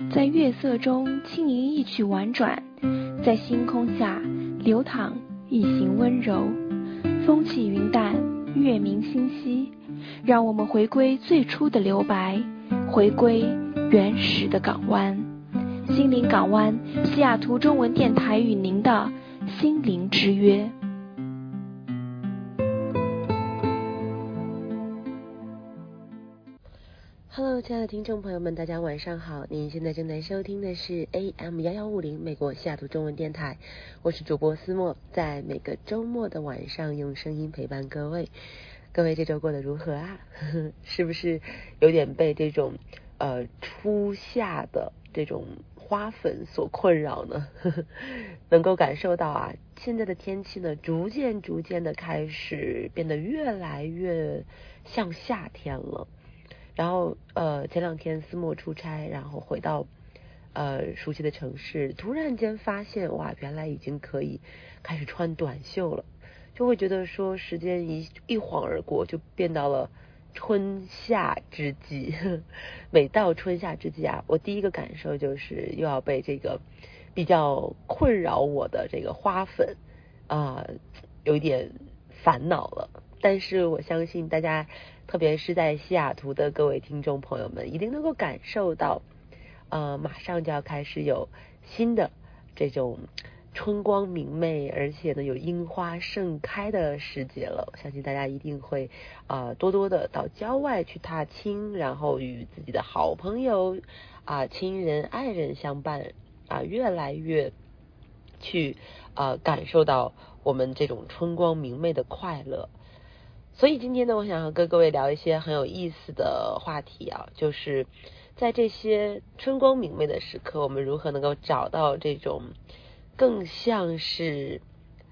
在月色中轻盈一曲婉转，在星空下流淌一行温柔。风起云淡，月明星稀，让我们回归最初的留白，回归原始的港湾。心灵港湾，西雅图中文电台与您的心灵之约。 Hello， 亲爱的听众朋友们，大家晚上好！您现在正在收听的是 AM1150 美国西雅图中文电台，我是主播思墨，在每个周末的晚上用声音陪伴各位。各位这周过得如何啊？是不是有点被这种初夏的这种花粉所困扰呢？能够感受到啊，现在的天气呢，逐渐的开始变得越来越像夏天了。然后前两天思墨出差，然后回到熟悉的城市，突然间发现哇，原来已经可以开始穿短袖了，就会觉得说时间一晃而过，就变到了春夏之际。每到春夏之际啊，我第一个感受就是又要被这个比较困扰我的这个花粉有一点烦恼了。但是我相信大家，特别是在西雅图的各位听众朋友们，一定能够感受到马上就要开始有新的这种春光明媚，而且呢有樱花盛开的时节了。相信大家一定会多多的到郊外去踏青，然后与自己的好朋友亲人爱人相伴越来越去感受到我们这种春光明媚的快乐。所以今天呢，我想要跟各位聊一些很有意思的话题就是在这些春光明媚的时刻，我们如何能够找到这种更像是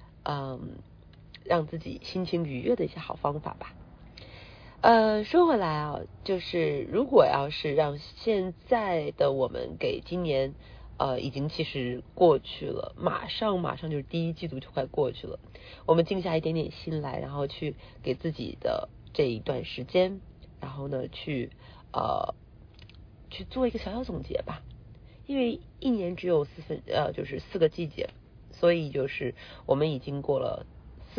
让自己心情愉悦的一些好方法吧。说回来就是如果要是让现在的我们给今年已经其实过去了，马上就是第一季度就快过去了，我们静下一点点心来，然后去给自己的这一段时间，然后呢去做一个小小总结吧。因为一年只有就是4个季节，所以就是我们已经过了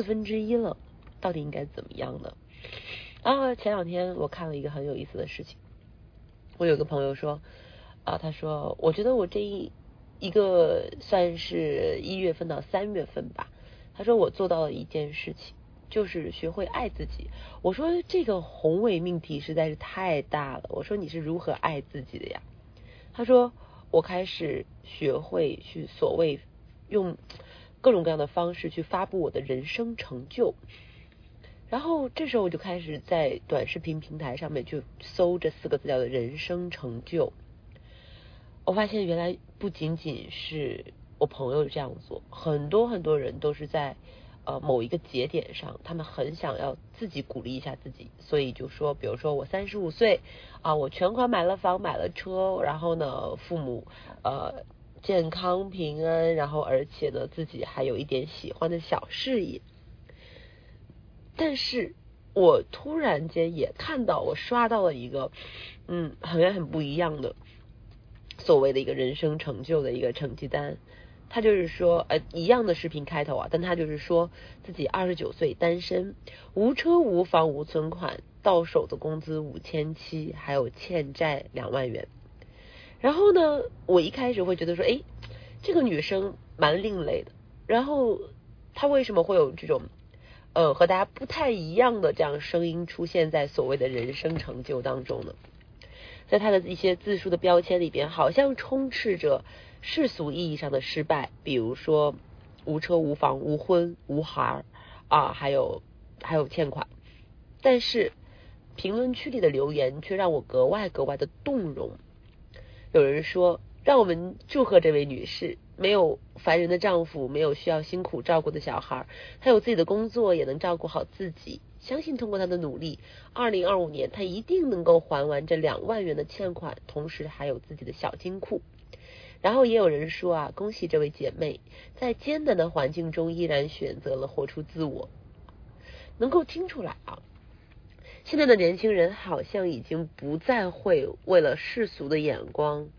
1/4了，到底应该怎么样呢？然后前两天我看了一个很有意思的事情，我有个朋友说他说我觉得我这一个算是1月份到3月份吧，他说我做到了一件事情，就是学会爱自己。我说这个宏伟命题实在是太大了，我说你是如何爱自己的呀？他说我开始学会去所谓用各种各样的方式去发布我的人生成就。然后这时候我就开始在短视频平台上面去搜这4个字叫做人生成就。我发现原来不仅仅是我朋友这样做，很多人都是在某一个节点上，他们很想要自己鼓励一下自己，所以就说比如说我35岁我全款买了房买了车，然后呢父母健康平安，然后而且呢自己还有一点喜欢的小事业。但是我突然间也看到，我刷到了一个很不一样的所谓的一个人生成就的一个成绩单。他就是说一样的视频开头但他就是说自己29岁单身，无车无房无存款，到手的工资5700，还有欠债2万元。然后呢我一开始会觉得说这个女生蛮另类的，然后她为什么会有这种和大家不太一样的这样声音出现在所谓的人生成就当中呢？在他的一些自述的标签里边，好像充斥着世俗意义上的失败，比如说无车无房无婚无孩还有欠款。但是评论区里的留言却让我格外的动容。有人说，让我们祝贺这位女士，没有烦人的丈夫，没有需要辛苦照顾的小孩，她有自己的工作，也能照顾好自己。相信通过她的努力，2025年她一定能够还完这2万元的欠款，同时还有自己的小金库。然后也有人说恭喜这位姐妹，在艰难的环境中依然选择了活出自我。能够听出来现在的年轻人好像已经不再会为了世俗的眼光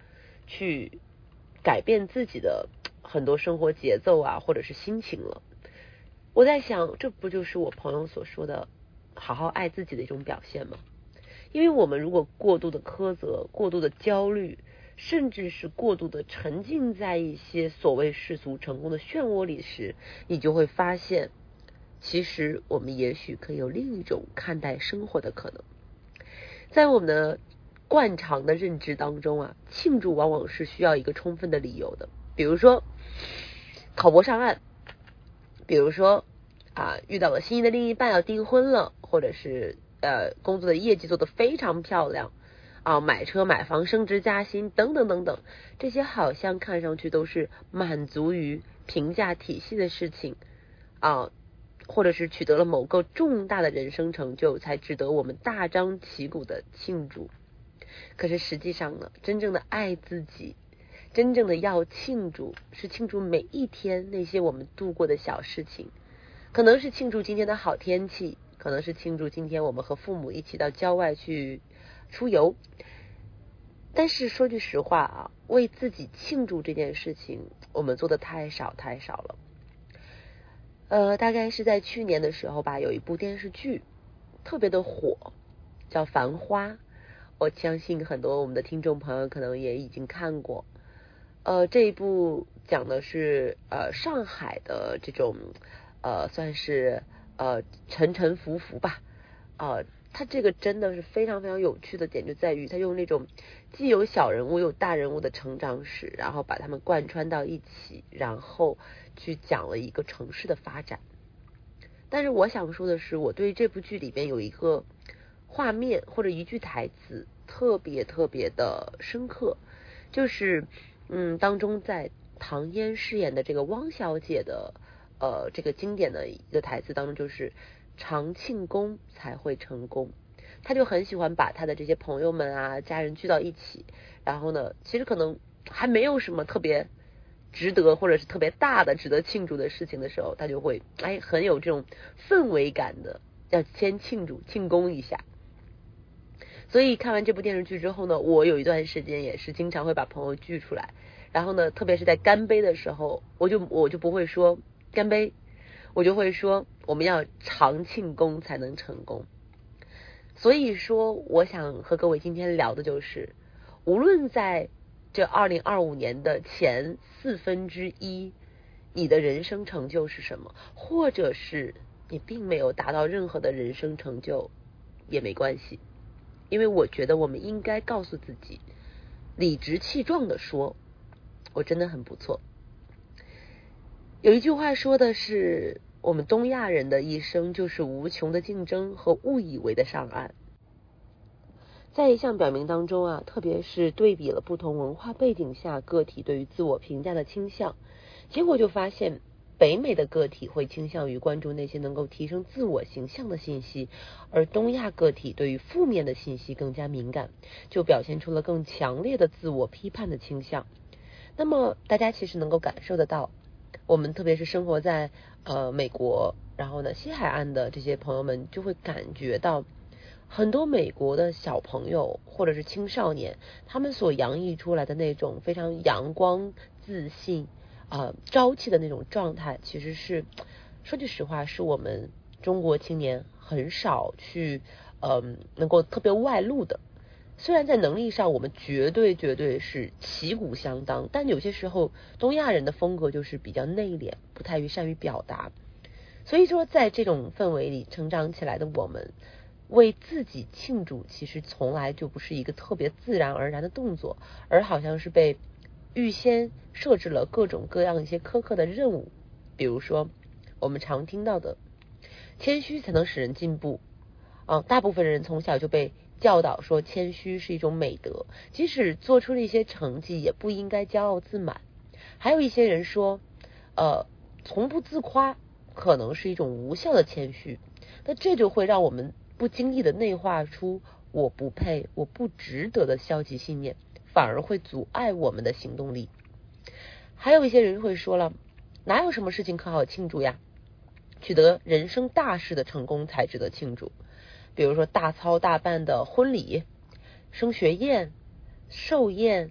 去改变自己的很多生活节奏啊，或者是心情了。我在想，这不就是我朋友所说的好好爱自己的一种表现吗？因为我们如果过度的苛责，过度的焦虑，甚至是过度的沉浸在一些所谓世俗成功的漩涡里时，你就会发现，其实我们也许可以有另一种看待生活的可能。在我们的惯常的认知当中啊，庆祝往往是需要一个充分的理由的。比如说考博上岸，比如说遇到了心仪的另一半要订婚了，或者是工作的业绩做得非常漂亮买车买房升职加薪等等等等，这些好像看上去都是满足于评价体系的事情或者是取得了某个重大的人生成就才值得我们大张旗鼓的庆祝。可是实际上呢，真正的爱自己，真正的要庆祝，是庆祝每一天那些我们度过的小事情。可能是庆祝今天的好天气，可能是庆祝今天我们和父母一起到郊外去出游。但是说句实话为自己庆祝这件事情，我们做的太少太少了。大概是在去年的时候吧，有一部电视剧特别的火，叫《繁花》。我相信很多我们的听众朋友可能也已经看过。这一部讲的是上海的这种算是沉沉浮浮吧。它这个真的是非常非常有趣的点就在于，它用那种既有小人物又有大人物的成长史，然后把他们贯穿到一起，然后去讲了一个城市的发展。但是我想说的是，我对这部剧里边有一个画面或者一句台词特别特别的深刻，就是当中在唐嫣饰演的这个汪小姐的这个经典的一个台词当中，就是常庆功才会成功。他就很喜欢把他的这些朋友们家人聚到一起，然后呢，其实可能还没有什么特别值得或者是特别大的值得庆祝的事情的时候，他就会很有这种氛围感的要先庆祝庆功一下。所以看完这部电视剧之后呢，我有一段时间也是经常会把朋友聚出来，然后呢，特别是在干杯的时候，我就不会说干杯，我就会说我们要常庆功才能成功。所以说我想和各位今天聊的就是，无论在这2025年的前1/4，你的人生成就是什么，或者是你并没有达到任何的人生成就也没关系。因为我觉得我们应该告诉自己，理直气壮的说，我真的很不错。有一句话说的是，我们东亚人的一生就是无穷的竞争和误以为的上岸。在一项表明当中特别是对比了不同文化背景下个体对于自我评价的倾向，结果就发现北美的个体会倾向于关注那些能够提升自我形象的信息，而东亚个体对于负面的信息更加敏感，就表现出了更强烈的自我批判的倾向。那么大家其实能够感受得到，我们特别是生活在美国，然后呢西海岸的这些朋友们就会感觉到，很多美国的小朋友或者是青少年，他们所洋溢出来的那种非常阳光自信朝气的那种状态，其实是说句实话，是我们中国青年很少去能够特别外露的。虽然在能力上我们绝对是旗鼓相当，但有些时候东亚人的风格就是比较内敛，不太善于表达。所以说在这种氛围里成长起来的我们，为自己庆祝其实从来就不是一个特别自然而然的动作，而好像是被预先设置了各种各样一些苛刻的任务。比如说我们常听到的谦虚才能使人进步大部分人从小就被教导说谦虚是一种美德，即使做出了一些成绩也不应该骄傲自满。还有一些人说从不自夸可能是一种无效的谦虚，那这就会让我们不经意的内化出我不配我不值得的消极信念，反而会阻碍我们的行动力。还有一些人会说了，哪有什么事情可好庆祝呀，取得人生大事的成功才值得庆祝。比如说大操大办的婚礼、升学宴、寿宴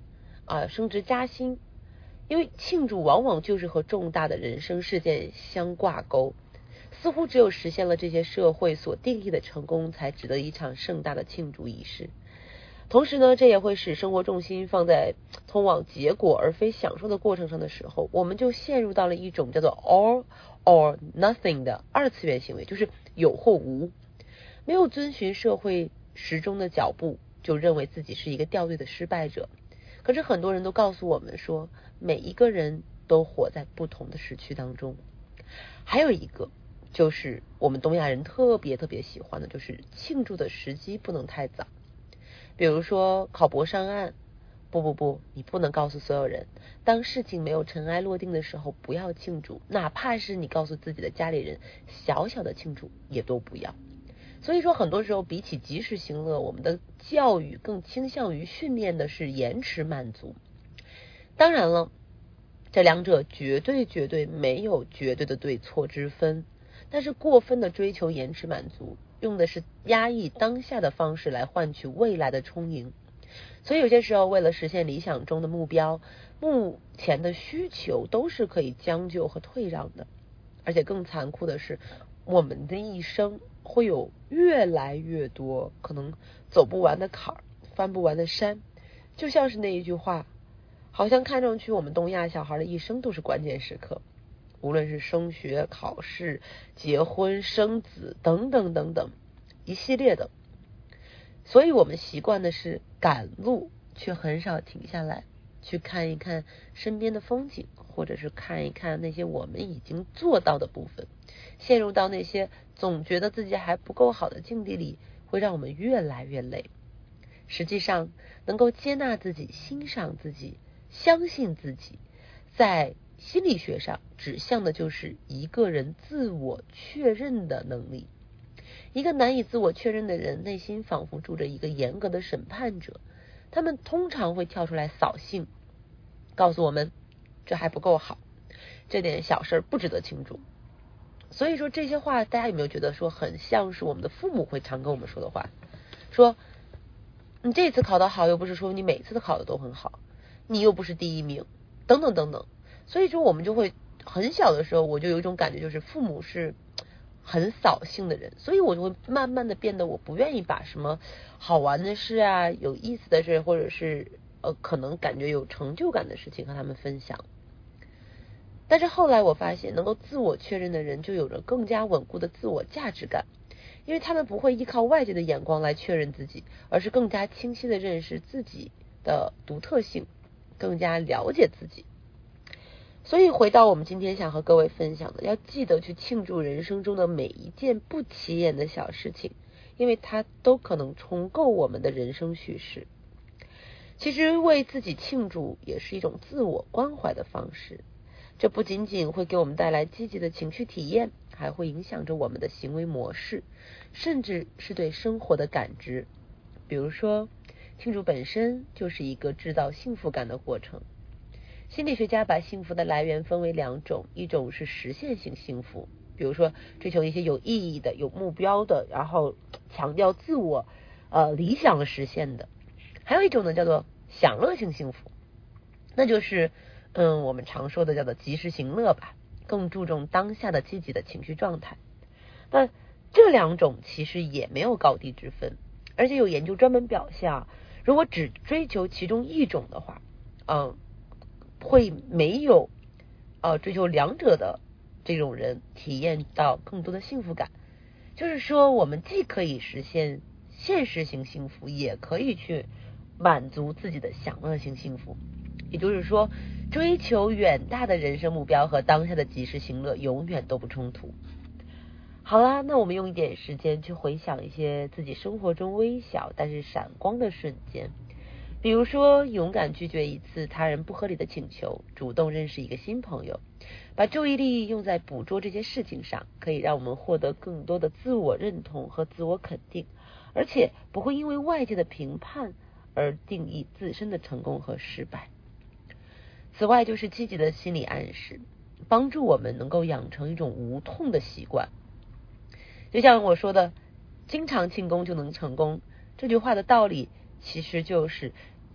升职加薪，因为庆祝往往就是和重大的人生事件相挂钩，似乎只有实现了这些社会所定义的成功，才值得一场盛大的庆祝仪式。同时呢，这也会使生活重心放在通往结果而非享受的过程上的时候，我们就陷入到了一种叫做 all or nothing 的二次元行为，就是有或无，没有遵循社会时钟的脚步，就认为自己是一个掉队的失败者。可是很多人都告诉我们说，每一个人都活在不同的时区当中。还有一个就是我们东亚人特别喜欢的，就是庆祝的时机不能太早。比如说考博上岸，不，你不能告诉所有人，当事情没有尘埃落定的时候不要庆祝，哪怕是你告诉自己的家里人，小小的庆祝也都不要。所以说很多时候比起及时行乐，我们的教育更倾向于训练的是延迟满足。当然了，这两者绝对没有绝对的对错之分，但是过分的追求延迟满足，用的是压抑当下的方式来换取未来的充盈。所以有些时候为了实现理想中的目标，目前的需求都是可以将就和退让的。而且更残酷的是，我们的一生会有越来越多可能走不完的坎儿，翻不完的山。就像是那一句话，好像看上去我们东亚小孩的一生都是关键时刻，无论是升学、考试、结婚、生子等等一系列的。所以我们习惯的是赶路，却很少停下来去看一看身边的风景，或者是看一看那些我们已经做到的部分。陷入到那些总觉得自己还不够好的境地里，会让我们越来越累。实际上能够接纳自己、欣赏自己、相信自己，在心理学上指向的就是一个人自我确认的能力。一个难以自我确认的人，内心仿佛住着一个严格的审判者，他们通常会跳出来扫兴，告诉我们这还不够好，这点小事不值得庆祝。所以说这些话，大家有没有觉得说很像是我们的父母会常跟我们说的话？说你这次考得好，又不是说你每次的考得都很好，你又不是第一名，等等。所以说我们就会很小的时候，我就有一种感觉，就是父母是很扫兴的人，所以我就会慢慢的变得，我不愿意把什么好玩的事啊、有意思的事，或者是可能感觉有成就感的事情和他们分享。但是后来我发现，能够自我确认的人就有着更加稳固的自我价值感，因为他们不会依靠外界的眼光来确认自己，而是更加清晰的认识自己的独特性，更加了解自己。所以回到我们今天想和各位分享的，要记得去庆祝人生中的每一件不起眼的小事情，因为它都可能重构我们的人生叙事。其实为自己庆祝也是一种自我关怀的方式，这不仅仅会给我们带来积极的情绪体验，还会影响着我们的行为模式，甚至是对生活的感知。比如说，庆祝本身就是一个制造幸福感的过程。心理学家把幸福的来源分为两种，一种是实现性幸福，比如说追求一些有意义的、有目标的，然后强调自我理想的实现的。还有一种呢，叫做享乐性幸福，那就是我们常说的叫做及时行乐吧，更注重当下的积极的情绪状态。那这两种其实也没有高低之分，而且有研究专门表现如果只追求其中一种的话，会没有追求两者的这种人体验到更多的幸福感。就是说我们既可以实现现实性幸福，也可以去满足自己的享乐性幸福。也就是说，追求远大的人生目标和当下的及时行乐永远都不冲突。好啦，那我们用一点时间去回想一些自己生活中微小但是闪光的瞬间。比如说，勇敢拒绝一次他人不合理的请求，主动认识一个新朋友，把注意力用在捕捉这些事情上，可以让我们获得更多的自我认同和自我肯定，而且不会因为外界的评判而定义自身的成功和失败。此外，就是积极的心理暗示，帮助我们能够养成一种无痛的习惯。就像我说的，经常庆功就能成功，这句话的道理其实就是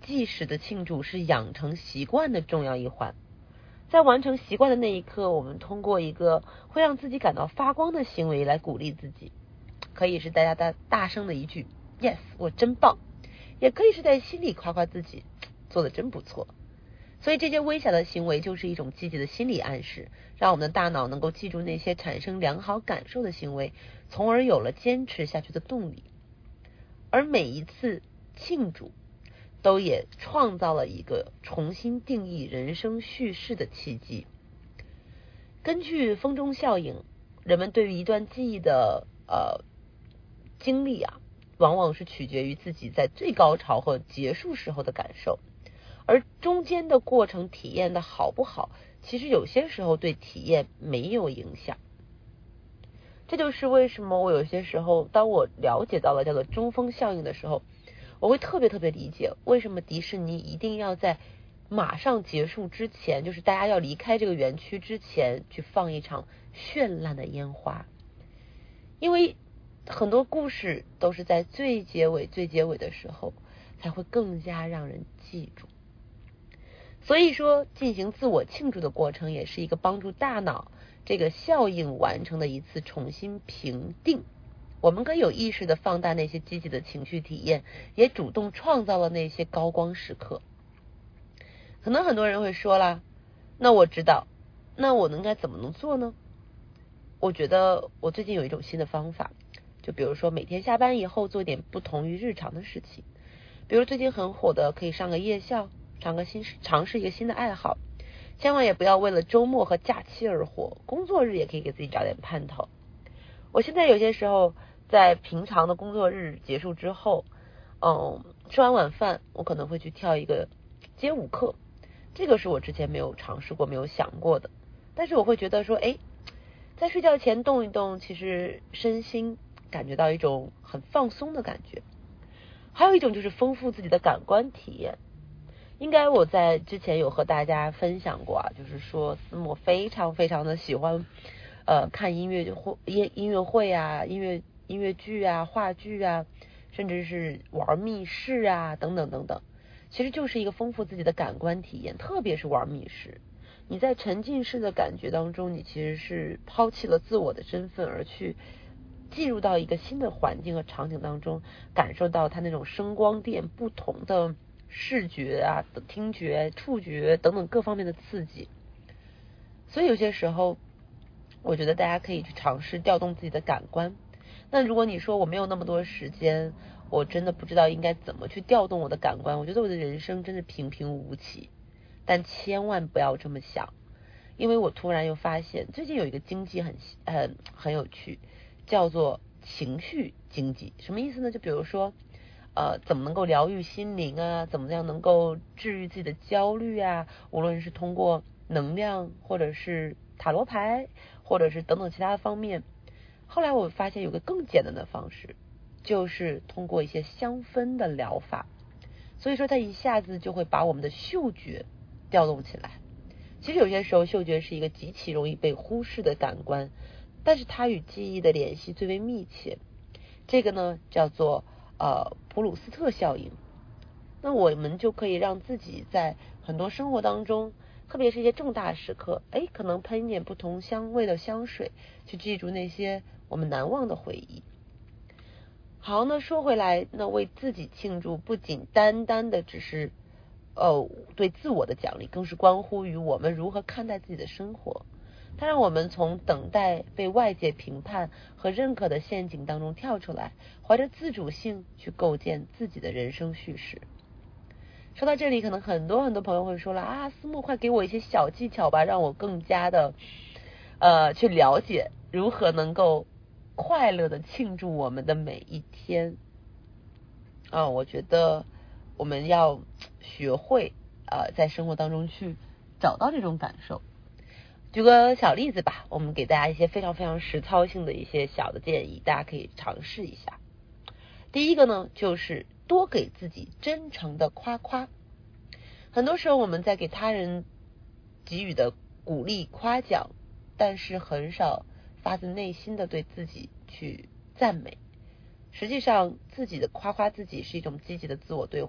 计时的庆祝是养成习惯的重要一环。在完成习惯的那一刻，我们通过一个会让自己感到发光的行为来鼓励自己，可以是大家大声的一句 Yes 我真棒，也可以是在心里夸夸自己做得真不错。所以这些微小的行为就是一种积极的心理暗示，让我们的大脑能够记住那些产生良好感受的行为，从而有了坚持下去的动力。而每一次庆祝都也创造了一个重新定义人生叙事的契机。根据风钟效应，人们对于一段记忆的经历往往是取决于自己在最高潮和结束时候的感受，而中间的过程体验的好不好，其实有些时候对体验没有影响。这就是为什么我有些时候当我了解到了叫做中风效应的时候，我会特别理解为什么迪士尼一定要在马上结束之前，就是大家要离开这个园区之前去放一场绚烂的烟花。因为很多故事都是在最结尾的时候才会更加让人记住。所以说进行自我庆祝的过程也是一个帮助大脑这个效应完成的一次重新评定。我们可以有意识的放大那些积极的情绪体验，也主动创造了那些高光时刻。可能很多人会说啦，那我知道，那我应该怎么能做呢？我觉得我最近有一种新的方法，就比如说每天下班以后做点不同于日常的事情，比如最近很火的可以上个夜校，尝试一个新的爱好，千万也不要为了周末和假期而活，工作日也可以给自己找点盼头。我现在有些时候在平常的工作日结束之后，吃完晚饭我可能会去跳一个街舞课，这个是我之前没有尝试过没有想过的，但是我会觉得说在睡觉前动一动，其实身心感觉到一种很放松的感觉。还有一种就是丰富自己的感官体验。应该我在之前有和大家分享过就是说思默非常的喜欢看音乐会音乐剧话剧甚至是玩密室等等，其实就是一个丰富自己的感官体验。特别是玩密室，你在沉浸式的感觉当中，你其实是抛弃了自我的身份，而去进入到一个新的环境和场景当中，感受到它那种声光电不同的视觉听觉触觉等等各方面的刺激。所以有些时候我觉得大家可以去尝试调动自己的感官。那如果你说我没有那么多时间，我真的不知道应该怎么去调动我的感官，我觉得我的人生真的平平无奇。但千万不要这么想，因为我突然又发现最近有一个经济很有趣，叫做情绪经济。什么意思呢？就比如说怎么能够疗愈心灵怎么样能够治愈自己的焦虑无论是通过能量或者是塔罗牌或者是等等其他的方面。后来我发现有个更简单的方式，就是通过一些香氛的疗法。所以说它一下子就会把我们的嗅觉调动起来。其实有些时候嗅觉是一个极其容易被忽视的感官，但是它与记忆的联系最为密切。这个呢叫做普鲁斯特效应。那我们就可以让自己在很多生活当中，特别是一些重大时刻，可能喷一点不同香味的香水，去记住那些我们难忘的回忆。好，那说回来，那为自己庆祝不仅单单的只是对自我的奖励，更是关乎于我们如何看待自己的生活。它让我们从等待被外界评判和认可的陷阱当中跳出来，怀着自主性去构建自己的人生叙事。说到这里，可能很多朋友会说了思默快给我一些小技巧吧，让我更加的去了解如何能够快乐的庆祝我们的每一天。我觉得我们要学会在生活当中去找到这种感受。举个小例子吧，我们给大家一些非常实操性的一些小的建议，大家可以尝试一下。第一个呢，就是多给自己真诚的夸夸。很多时候我们在给他人给予的鼓励夸奖，但是很少发自内心的对自己去赞美。实际上自己的夸自己是一种积极的自我对话，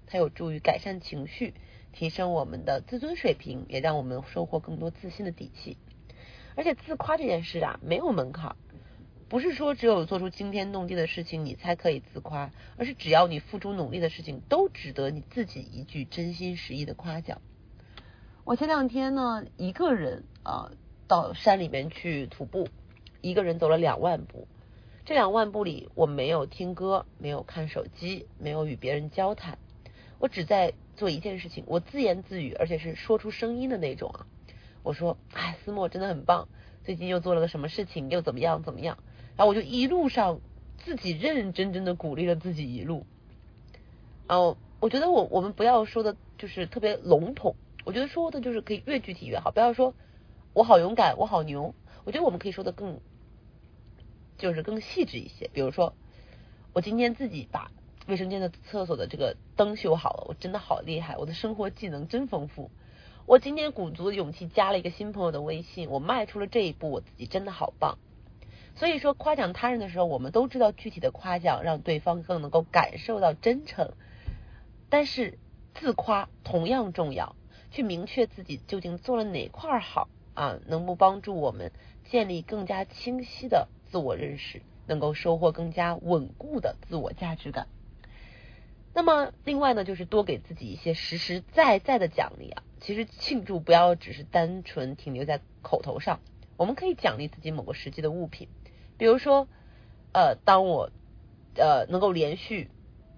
它有助于改善情绪，提升我们的自尊水平，也让我们收获更多自信的底气。而且自夸这件事啊，没有门槛，不是说只有做出惊天动地的事情你才可以自夸，而是只要你付出努力的事情都值得你自己一句真心实意的夸奖。我前2天呢，一个人到山里面去徒步，一个人走了2万步。这2万步里，我没有听歌，没有看手机，没有与别人交谈，我只在做一件事情，我自言自语，而且是说出声音的那种啊。我说，思默真的很棒，最近又做了个什么事情，又怎么样怎么样。然后我就一路上自己认认真真的鼓励了自己一路。然后我觉得我们不要说的就是特别笼统，我觉得说的就是可以越具体越好，不要说我好勇敢，我好牛。我觉得我们可以说的更细致一些，比如说我今天自己把卫生间的厕所的这个灯修好了，我真的好厉害，我的生活技能真丰富。我今天鼓足勇气加了一个新朋友的微信，我迈出了这一步，我自己真的好棒。所以说夸奖他人的时候，我们都知道具体的夸奖让对方更能够感受到真诚，但是自夸同样重要，去明确自己究竟做了哪块好能够帮助我们建立更加清晰的自我认识，能够收获更加稳固的自我价值感。那么另外呢，就是多给自己一些实实在在的奖励其实庆祝不要只是单纯停留在口头上，我们可以奖励自己某个实际的物品。比如说当我能够连续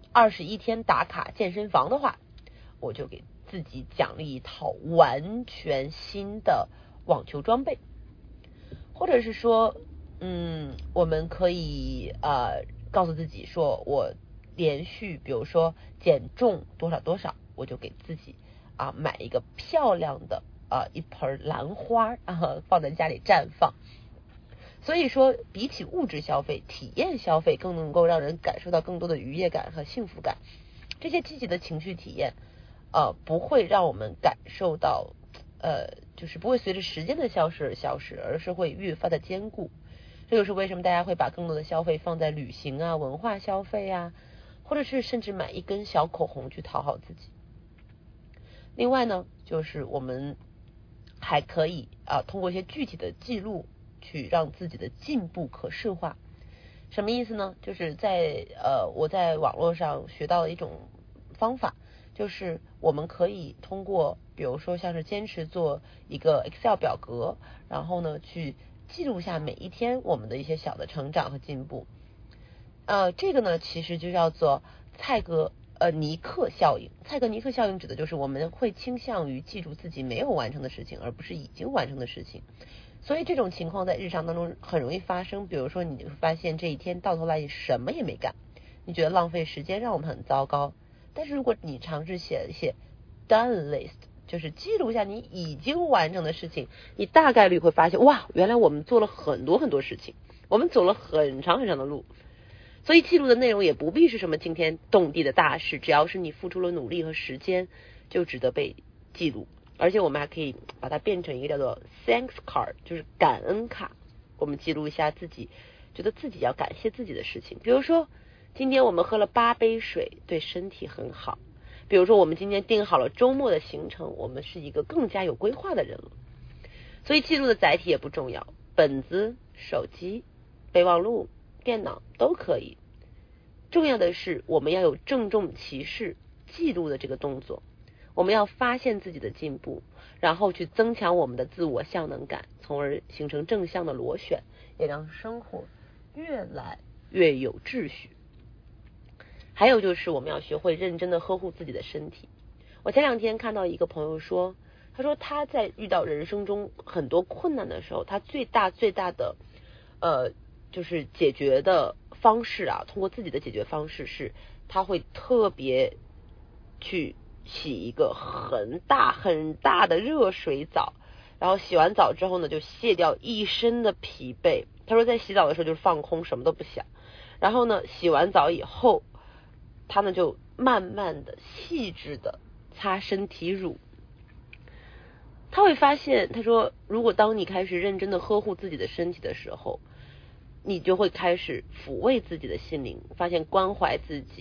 21天打卡健身房的话，我就给自己奖励一套完全新的网球装备。或者是说我们可以告诉自己说，我连续比如说减重多少多少，我就给自己买一个漂亮的一盆兰花放在家里绽放。所以说比起物质消费，体验消费更能够让人感受到更多的愉悦感和幸福感。这些积极的情绪体验不会让我们感受到就是不会随着时间的消失而消失，而是会越发的坚固。这就是为什么大家会把更多的消费放在旅行文化消费或者是甚至买一根小口红去讨好自己。另外呢，就是我们还可以通过一些具体的记录去让自己的进步可视化。什么意思呢？就是我在网络上学到了一种方法，就是我们可以通过比如说像是坚持做一个 Excel 表格，然后呢去记录下每一天我们的一些小的成长和进步。这个呢其实就叫做蔡格尼克效应。蔡格尼克效应指的就是我们会倾向于记住自己没有完成的事情，而不是已经完成的事情。所以这种情况在日常当中很容易发生。比如说你会发现这一天到头来你什么也没干，你觉得浪费时间，让我们很糟糕。但是如果你尝试写一些 done list， 就是记录下你已经完成的事情，你大概率会发现，哇，原来我们做了很多很多事情，我们走了很长很长的路。所以记录的内容也不必是什么惊天动地的大事，只要是你付出了努力和时间，就值得被记录。而且我们还可以把它变成一个叫做 thanks card， 就是感恩卡。我们记录一下自己觉得自己要感谢自己的事情，比如说今天我们喝了8杯水，对身体很好。比如说我们今天定好了周末的行程，我们是一个更加有规划的人了。所以记录的载体也不重要，本子、手机、备忘录、电脑都可以。重要的是我们要有郑重其事记录的这个动作，我们要发现自己的进步，然后去增强我们的自我效能感，从而形成正向的螺旋，也让生活越来越有秩序。还有就是我们要学会认真的呵护自己的身体。我前2天看到一个朋友说，他说他在遇到人生中很多困难的时候，他最大的就是解决的方式通过自己的解决方式是，他会特别去洗一个很大很大的热水澡，然后洗完澡之后呢，就卸掉一身的疲惫。他说在洗澡的时候就是放空，什么都不想。然后呢，洗完澡以后，他呢就慢慢的细致的擦身体乳。他会发现，他说如果当你开始认真的呵护自己的身体的时候，你就会开始抚慰自己的心灵，发现关怀自己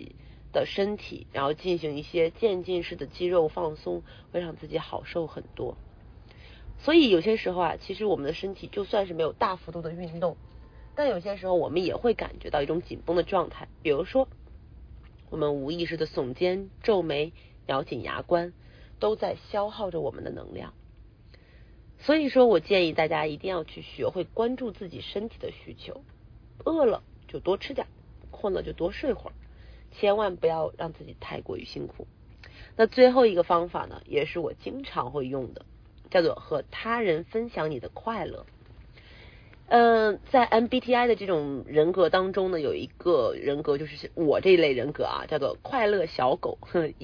的身体，然后进行一些渐进式的肌肉放松，会让自己好受很多。所以有些时候啊，其实我们的身体就算是没有大幅度的运动，但有些时候我们也会感觉到一种紧绷的状态，比如说我们无意识的耸肩、皱眉、咬紧牙关，都在消耗着我们的能量。所以说我建议大家一定要去学会关注自己身体的需求，饿了就多吃点，困了就多睡会儿，千万不要让自己太过于辛苦。那最后一个方法呢，也是我经常会用的，叫做和他人分享你的快乐。在 MBTI 的这种人格当中呢，有一个人格就是我这一类人格啊，叫做快乐小狗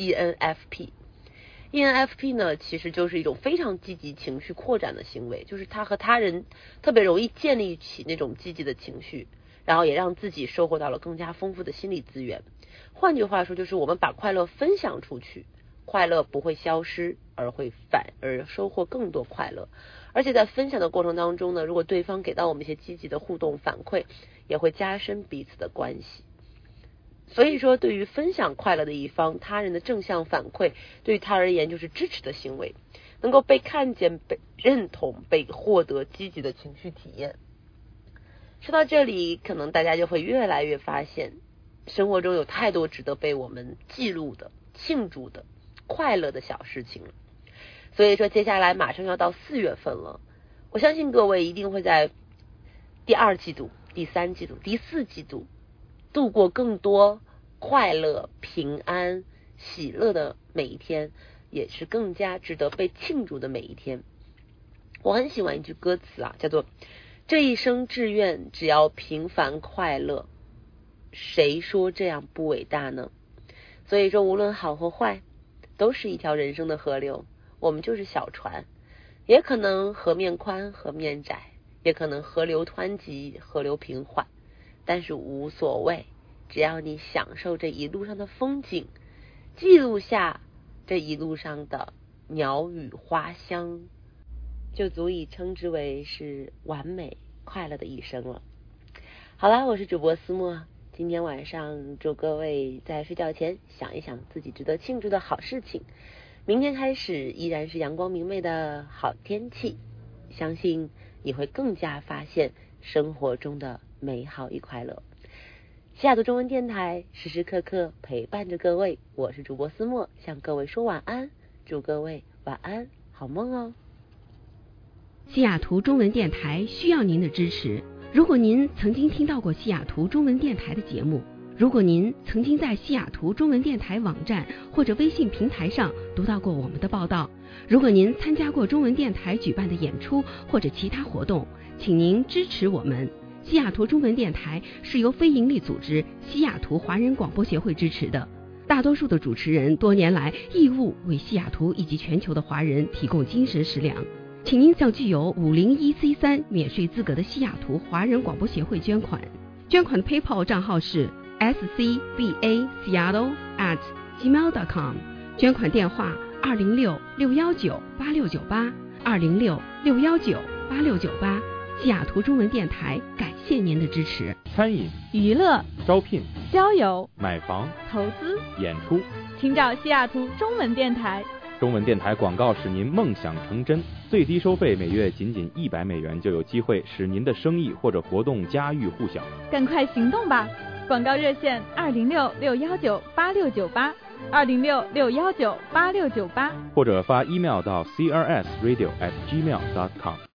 ENFP。ENFP 呢，其实就是一种非常积极情绪扩展的行为，就是他和他人特别容易建立起那种积极的情绪，然后也让自己收获到了更加丰富的心理资源。换句话说，就是我们把快乐分享出去，快乐不会消失，反而收获更多快乐。而且在分享的过程当中呢，如果对方给到我们一些积极的互动反馈，也会加深彼此的关系。所以说，对于分享快乐的一方，他人的正向反馈对于他而言就是支持的行为，能够被看见、被认同、被获得积极的情绪体验。说到这里，可能大家就会越来越发现，生活中有太多值得被我们记录的、庆祝的、快乐的小事情了。所以说接下来马上要到4月份了，我相信各位一定会在第2季度、第3季度、第4季度度过更多快乐、平安、喜乐的每一天，也是更加值得被庆祝的每一天。我很喜欢一句歌词啊，叫做这一生志愿只要平凡快乐，谁说这样不伟大呢？所以说无论好或坏，都是一条人生的河流，我们就是小船，也可能河面宽河面窄，也可能河流湍急河流平缓，但是无所谓，只要你享受这一路上的风景，记录下这一路上的鸟语花香，就足以称之为是完美快乐的一生了。好啦，我是主播思墨，今天晚上祝各位在睡觉前想一想自己值得庆祝的好事情，明天开始依然是阳光明媚的好天气，相信你会更加发现生活中的美好与快乐。西雅图中文电台时时刻刻陪伴着各位，我是主播思墨，向各位说晚安，祝各位晚安好梦哦。 西雅图中文电台需要您的支持。如果您曾经听到过西雅图中文电台的节目，如果您曾经在西雅图中文电台网站或者微信平台上读到过我们的报道，如果您参加过中文电台举办的演出或者其他活动，请您支持我们。西雅图中文电台是由非营利组织西雅图华人广播协会支持的，大多数的主持人多年来义务为西雅图以及全球的华人提供精神食粮。请您向具有501C3免税资格的西雅图华人广播协会捐款，捐款的 PayPal 账号是 scbaseattle@gmail.com， 捐款电话206-619-8698 206-619-8698。西雅图中文电台感谢您的支持。 餐饮、 娱乐、 招聘、 交友、 买房、 投资、 演出， 请找西雅图中文电台。 中文电台广告使您梦想成真，最低收费每月仅$100，就有机会使您的生意或者活动家喻户晓。 赶快行动吧！广告热线206-619-8698 206-619-8698， 或者发 email 到 crsradio@gmail.com。